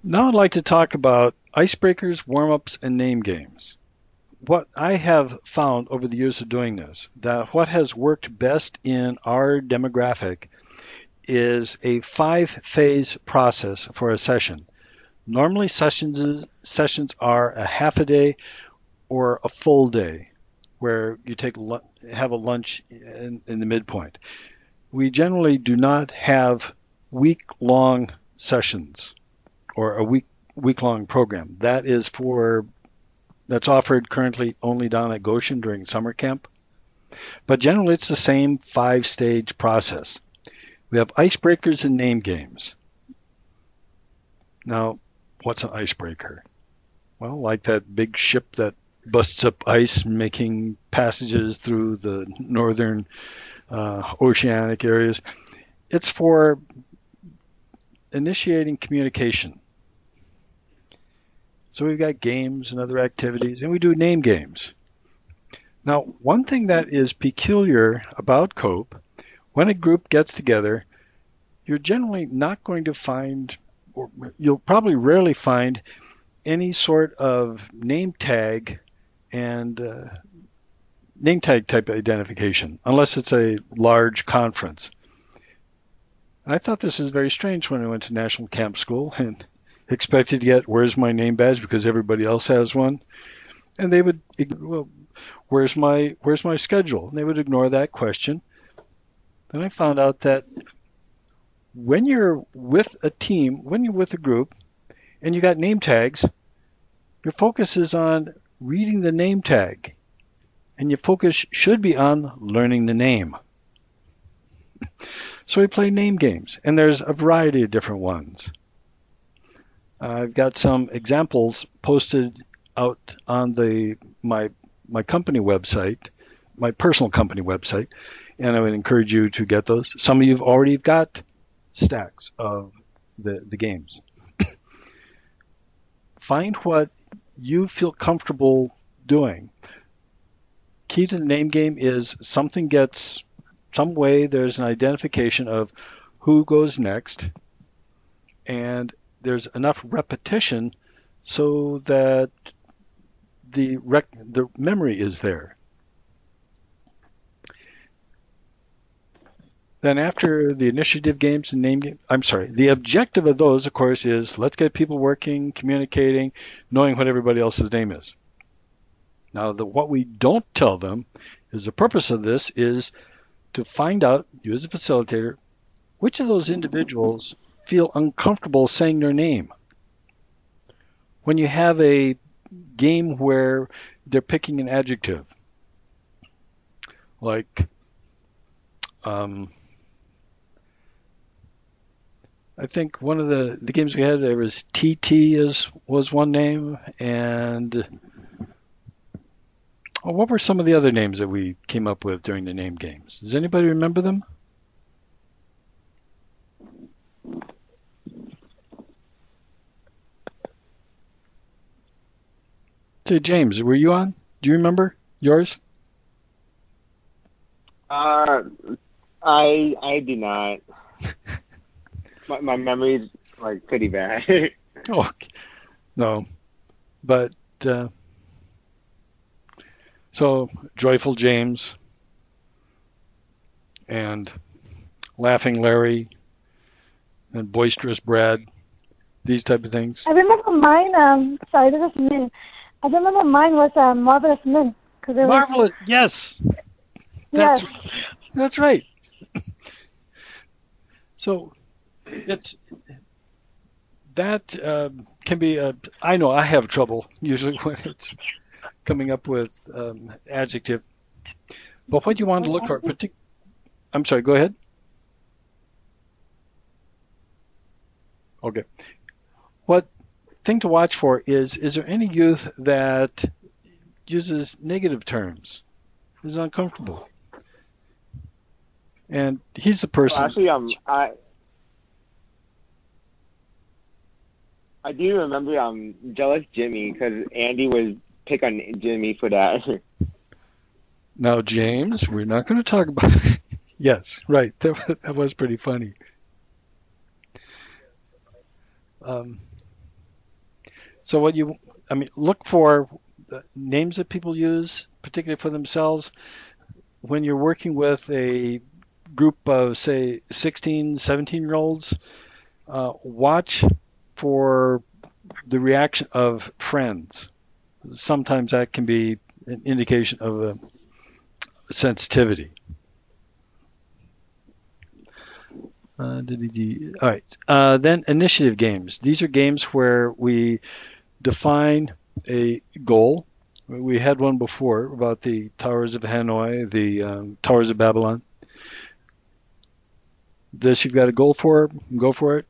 Now I'd like to talk about icebreakers, warm-ups, and name games. What I have found over the years of doing this, that what has worked best in our demographic is a five-phase process for a session. Normally sessions are a half a day or a full day where you have a lunch in the midpoint. We generally do not have week-long sessions or a week-long program. That's offered currently only down at Goshen during summer camp. But generally it's the same five-stage process. We have icebreakers and name games. Now, what's an icebreaker? Well, like that big ship that busts up ice, making passages through the northern oceanic areas. It's for initiating communication. So we've got games and other activities, and we do name games. Now, one thing that is peculiar about COPE, when a group gets together, you're generally not going to find, or you'll probably rarely find, any sort of name tag and name tag type identification, unless it's a large conference. And I thought this is very strange when I went to National Camp School and expected to get, where's my name badge, because everybody else has one. And they would, well, where's my schedule? And they would ignore that question. Then I found out that when you're with a team, when you're with a group, and you got name tags, your focus is on reading the name tag. And your focus should be on learning the name. So we play name games, and there's a variety of different ones. I've got some examples posted out on my company website, my personal company website, and I would encourage you to get those. Some of you have already got stacks of the games. Find what you feel comfortable doing. Key to the name game is some way there's an identification of who goes next, and there's enough repetition so that the memory is there. Then after the initiative games and name game, the objective of those, of course, is let's get people working, communicating, knowing what everybody else's name is. Now, what we don't tell them is the purpose of this is to find out, you as a facilitator, which of those individuals feel uncomfortable saying their name. When you have a game where they're picking an adjective, like I think one of the games we had, there was TT was one name, and what were some of the other names that we came up with during the name games? Does anybody remember them? Say, James, were you on? Do you remember yours? I do not. My memory's like pretty bad. Oh, no. But so Joyful James and Laughing Larry and Boisterous Brad, these type of things. I remember mine. Sorry, this is Min. I remember mine was Marvelous Min. Marvelous, yes. Yes. That's right. So that can be I know I have trouble usually when it's coming up with adjective. But what you want to look for, I'm sorry, go ahead. Okay. What thing to watch for is there any youth that uses negative terms, is uncomfortable? And he's the person. Well, actually, I do remember Jealous Jimmy, because Andy was pick on Jimmy for that. Now, James, we're not going to talk about Yes, right. That was pretty funny. So look for the names that people use, particularly for themselves. When you're working with a group of, say, 16, 17-year-olds, watch for the reaction of friends. Sometimes that can be an indication of a sensitivity. All right. Then initiative games. These are games where we define a goal. We had one before about the Towers of Hanoi, the Towers of Babylon. This you've got a goal for, go for it.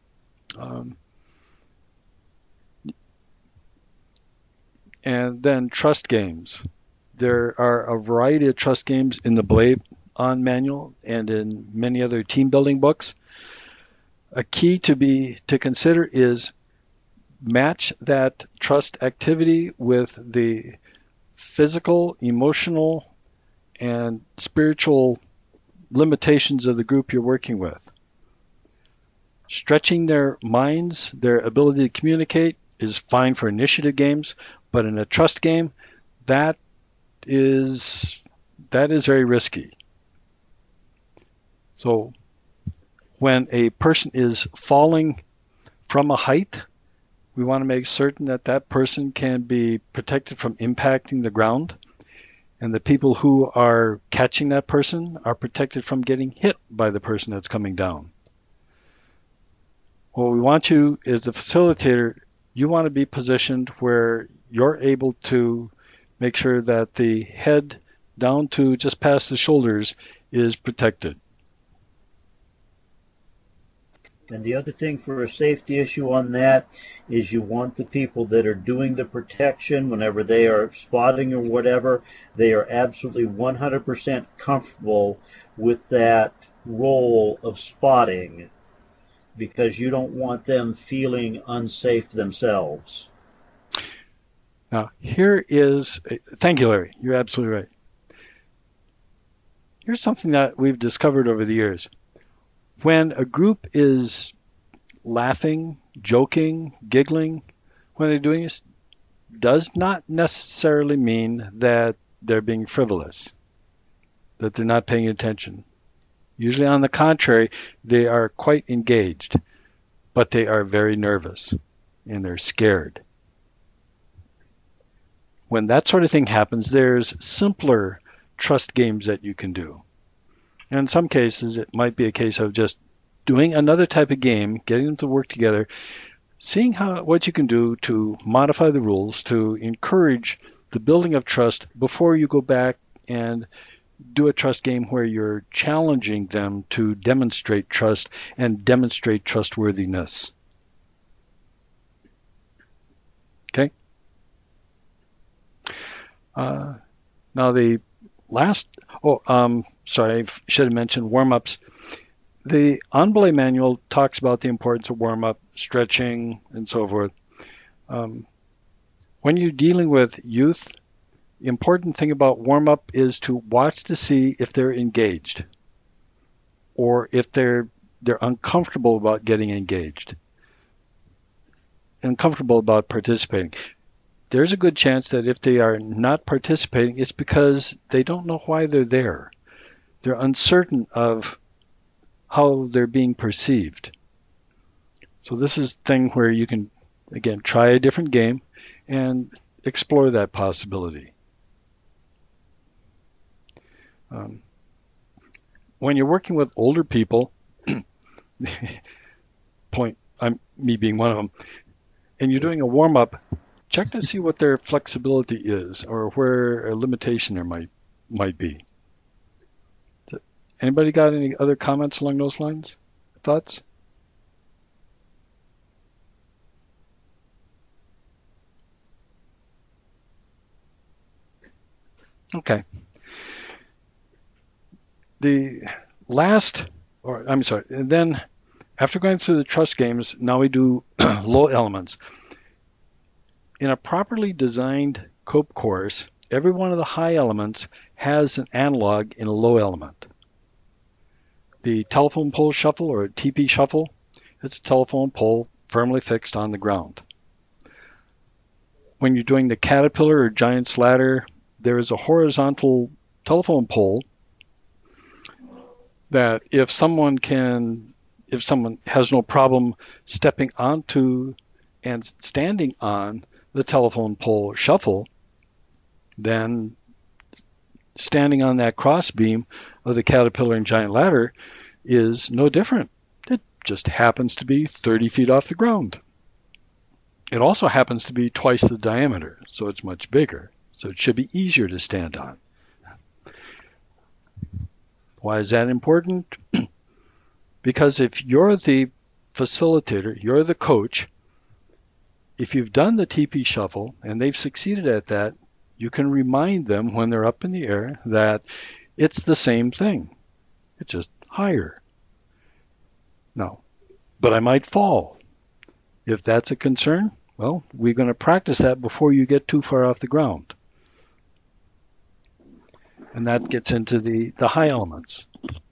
And then trust games. There are a variety of trust games in the Blade On manual and in many other team building books. A key to consider is match that trust activity with the physical, emotional, and spiritual limitations of the group you're working with. Stretching their minds, their ability to communicate is fine for initiative games, but in a trust game, that is very risky. So when a person is falling from a height, we want to make certain that that person can be protected from impacting the ground, and the people who are catching that person are protected from getting hit by the person that's coming down. What we want you, as the facilitator, you want to be positioned where you're able to make sure that the head down to just past the shoulders is protected. And the other thing for a safety issue on that is you want the people that are doing the protection, whenever they are spotting or whatever, they are absolutely 100% comfortable with that role of spotting, because you don't want them feeling unsafe themselves. Now, thank you, Larry. You're absolutely right. Here's something that we've discovered over the years. When a group is laughing, joking, giggling, when they're doing this, does not necessarily mean that they're being frivolous, that they're not paying attention. Usually, on the contrary, they are quite engaged, but they are very nervous and they're scared. When that sort of thing happens, there's simpler trust games that you can do. And in some cases, it might be a case of just doing another type of game, getting them to work together, seeing what you can do to modify the rules to encourage the building of trust before you go back and do a trust game where you're challenging them to demonstrate trust and demonstrate trustworthiness. Okay? Now the last, sorry, I should have mentioned warm-ups. The On-Belay manual talks about the importance of warm-up, stretching, and so forth. When you're dealing with youth, the important thing about warm-up is to watch to see if they're engaged or if they're uncomfortable about getting engaged, uncomfortable about participating. There's a good chance that if they are not participating, it's because they don't know why they're there. They're uncertain of how they're being perceived. So this is the thing where you can, again, try a different game and explore that possibility. When you're working with older people, me being one of them, and you're doing a warm-up, check to see what their flexibility is or where a limitation there might be. Anybody got any other comments along those lines? Thoughts? Okay. And then after going through the trust games, now we do low elements. In a properly designed COPE course, every one of the high elements has an analog in a low element. The telephone pole shuffle, or a TP shuffle, it's a telephone pole firmly fixed on the ground. when you're doing the caterpillar or giant's ladder, there is a horizontal telephone pole that if someone has no problem stepping onto and standing on the telephone pole shuffle, then standing on that cross beam of the caterpillar and giant ladder is no different. It just happens to be 30 feet off the ground. It also happens to be twice the diameter, so it's much bigger. So it should be easier to stand on. Why is that important? Because if you're the facilitator, you're the coach, if you've done the TP shuffle and they've succeeded at that, you can remind them when they're up in the air that it's the same thing. It's just higher. No, but I might fall. If that's a concern, well, we're going to practice that before you get too far off the ground. And that gets into the high elements.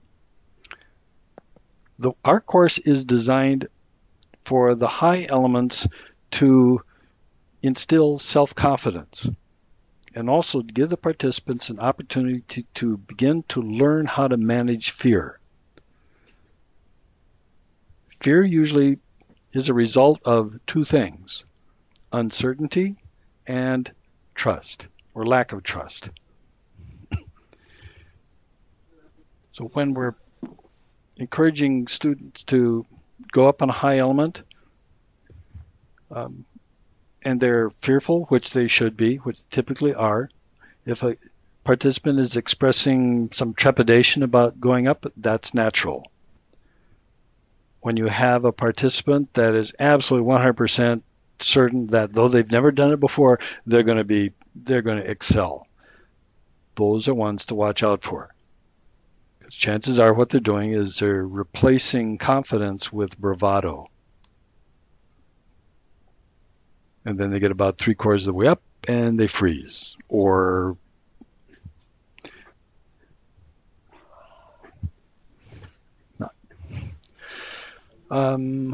Our course is designed for the high elements to instill self-confidence and also to give the participants an opportunity to begin to learn how to manage fear. Fear usually is a result of two things: uncertainty and trust, or lack of trust. So when we're encouraging students to go up on a high element, and they're fearful, which they should be, which typically are. If a participant is expressing some trepidation about going up, that's natural. When you have a participant that is absolutely 100% certain that though they've never done it before, they're going to excel. Those are ones to watch out for. Because chances are what they're doing is they're replacing confidence with bravado. And then they get about 3/4 of the way up and they freeze. Or not. All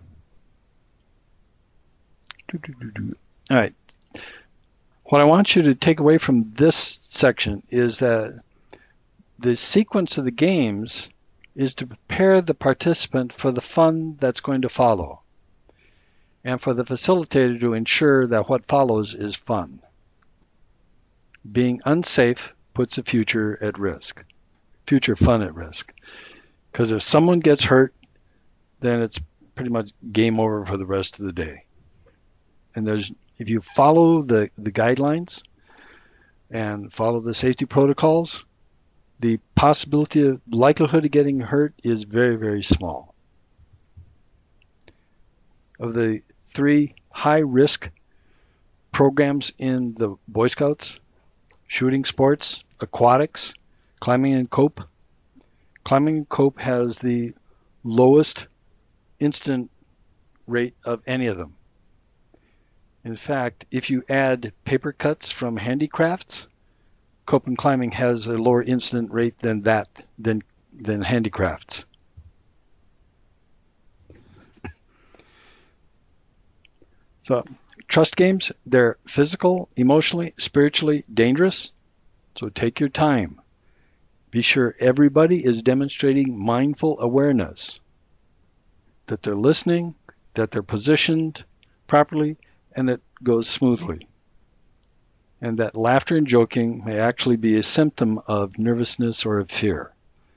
right. What I want you to take away from this section is that the sequence of the games is to prepare the participant for the fun that's going to follow, and for the facilitator to ensure that what follows is fun. Being unsafe puts the future at risk, future fun at risk. Because if someone gets hurt, then it's pretty much game over for the rest of the day. And if you follow the guidelines and follow the safety protocols, the likelihood of getting hurt is very, very small. Of the 3 high-risk programs in the Boy Scouts: shooting sports, aquatics, climbing and cope. Climbing and cope has the lowest incident rate of any of them. In fact, if you add paper cuts from handicrafts, cope and climbing has a lower incident rate than handicrafts. So, trust games, they're physical, emotionally, spiritually dangerous. So take your time. Be sure everybody is demonstrating mindful awareness, that they're listening, that they're positioned properly, and it goes smoothly. And that laughter and joking may actually be a symptom of nervousness or of fear.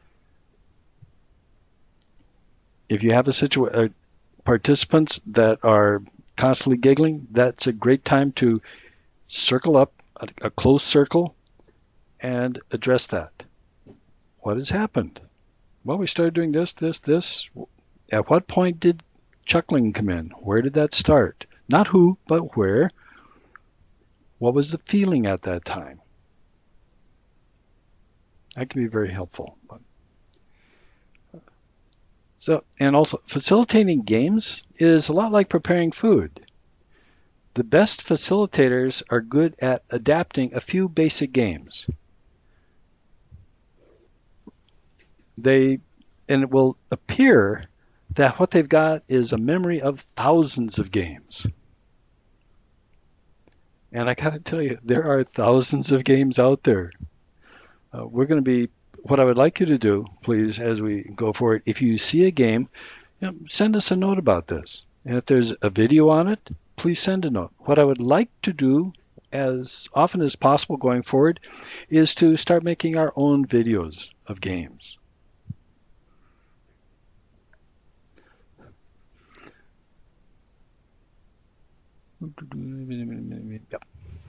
If you have participants that are constantly giggling, that's a great time to circle up, a close circle, and address that. What has happened? Well, we started doing this. At what point did chuckling come in? Where did that start? Not who, but where. What was the feeling at that time? That can be very helpful. And also, facilitating games is a lot like preparing food. The best facilitators are good at adapting a few basic games. And it will appear that what they've got is a memory of thousands of games. And I got to tell you, there are thousands of games out there. We're going to be, what I would like you to do, please, as we go forward, if you see a game, send us a note about this. And if there's a video on it, please send a note. What I would like to do as often as possible going forward is to start making our own videos of games. Yep.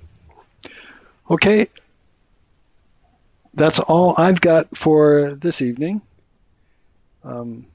Okay, that's all I've got for this evening.